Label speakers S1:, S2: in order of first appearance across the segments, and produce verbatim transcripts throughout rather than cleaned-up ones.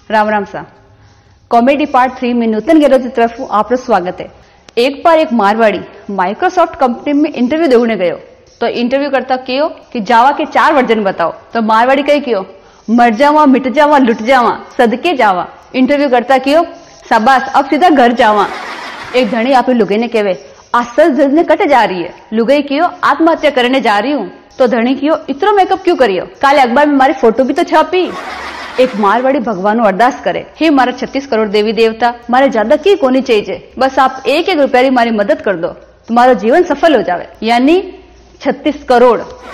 S1: राम राम सा comedy part three में नूतन गहलोत की तरफ आपका स्वागत है। एक बार एक मारवाड़ी माइक्रोसॉफ्ट कंपनी में इंटरव्यू देने गयो तो इंटरव्यू करता कियो कि जावा के चार वर्जन बताओ तो मारवाड़ी कही कियो मर जावा मिट जावा लुट जावा सदके जावा। इंटरव्यू करता कियो शाबाश अब सीधा घर जावा। एक धनी आप लुगाई ने कहवे आसल जजने कट जा रही है। लुगाई कियो आत्महत्या करने जा रही हूँ। तो धनी कियो इतना मेकअप क्यों करियो काले अखबार में मारी फोटो भी तो छापी। एक मारवाड़ी भगवान अरदास करे हे मारा छत्तीस करोड़ देवी देवता मारे ज्यादा की कोनी चाहिए बस आप एक एक रुपया री मारी मदद कर दो तुम्हारा जीवन सफल हो जावे यानी छत्तीस करोड़।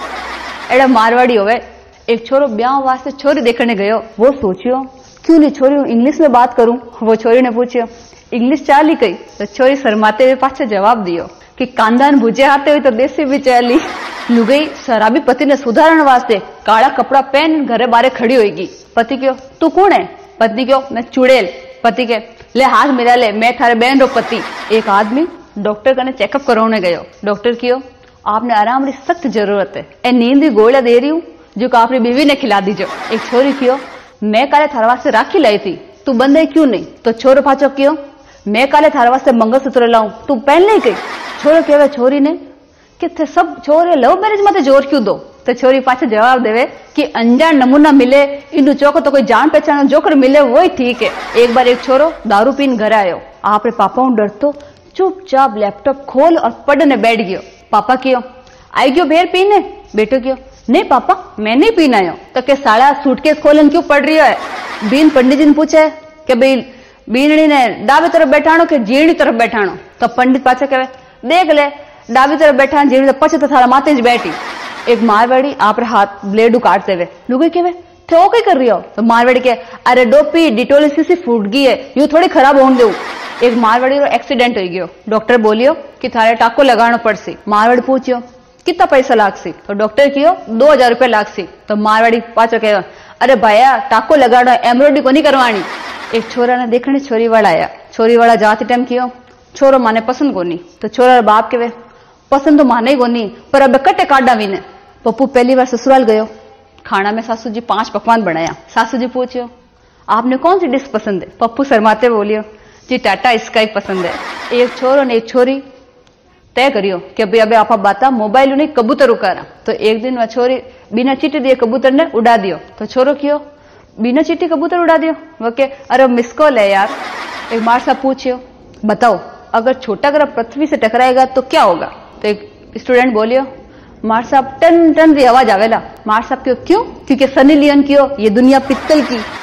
S1: एड़ा मारवाड़ी होवे। एक छोरो ब्याह वास्ते छोरी देखने गयो। वो सोचियो क्यों नहीं छोरी इंग्लिश में बात करूं। वो छोरी ने पूछियो इंग्लिश चाली कई तो छोरी शर्माते हुए पाछे जवाब दियो कि कांदान भुजे हाथे हुई तो देसी भी चाली। लुगाई शराबी पति ने सुधारण वास्ते काला कपड़ा पहन घरे बारे खड़ी होगी। पति क्यों तू कौन है। पत्नी क्यों मैं चुड़ैल। पति के ले हाथ मिला ले मैं थारे बहन रो पति। एक आदमी डॉक्टर कने चेकअप करवाने गयो। डॉक्टर क्यों आपने आराम री सख्त जरूरत है ए नींद की गोलियां दे रही हूँ जो आपने बीवी ने खिला दीजो। एक छोरी क्यों मैं काले थारे वास्ते राखी लाई थी तू बंदे क्यों नहीं। तो छोरो पाचो क्यों मैं काले थारे वास्ते मंगलसूत्र लाऊं तू पहन ले गई। छोरो कहवे छोरी ने कि थे सब छोरे लव मैरिज में जोर क्यों दो। तो छोरी पाछे जवाब देवे कि अनजान नमूना मिले इन चौको तो कोई जान पहचान जोकर मिले वो ही ठीक है। एक बार एक छोरो दारू पीन घर आयो। आपरे पापा डरतो चुपचाप लैपटॉप खोल और पढ़ने बैठ गयो। पापा क्यों आई गयो बेर पीने। बेटो क्यों नहीं पापा मैं नहीं पीना आयो। तो के साला सूटकेस खोलन क्यों पढ़ रही है। बीन पंडित जी ने पूछे कि भाई बीनड़ी ने डाबी तरफ बैठाणो के जीणी तरफ बैठाणो। तो पंडित पाछे कहे देख ले डाबी तरफ बैठा जीणी तो पछे तो थारा माते ज बैठी। एक मारवाड़ी आप हाथ ब्लेड काटते हुए लुगाई के थे कई कर रही हो। तो मारवाड़ी के अरे डोपी डिटोलिस से फूट गई है यू थोड़ी खराब होने दू। एक मारवाड़ी रो एक्सीडेंट हो गयो। डॉक्टर बोलियो कि थारे टाको लगानो पड़सी। मारवाड़ी पूछियो कितना पैसा लागसी। तो डॉक्टर कियो दो हजार रुपया लागसी। तो मारवाड़ी पाचो कहो अरे भैया टाको लगाना एम्ब्रॉयडरी को नहीं करवानी। एक छोरा ने देखने छोरी वाला आया। छोरी वाला जाते टाइम कियो छोरो माने पसंद कोनी। तो छोरा बाप के पसंद तो माने ही कोनी पर अब कटे काटा विने। पप्पू पहली बार ससुराल गयो। खाना में सासू जी पांच पकवान बनाया। सासू जी पूछियो आपने कौन सी डिश पसंद है। पप्पू शर्माते बोलियो जी टाटा स्काई पसंद है। एक छोरो ने एक छोरी तय करियो कि भाई अबे आप बाता मोबाइल नहीं कबूतर उकारा। तो एक दिन वह छोरी बिना चीटी दिए कबूतर ने उड़ा दियो। तो छोरो क्यों बिना चीटी कबूतर उड़ा दियो। वो के अरे मिस कॉल है यार। एक मार साहब पूछियो बताओ अगर छोटा ग्रह पृथ्वी से टकराएगा तो क्या होगा। तो एक स्टूडेंट बोलियो मार साहब टन टन की आवाज आवेला। मार साहब क्यों क्यों क्योंकि सनी लियोन क्यों ये दुनिया पित्तल की।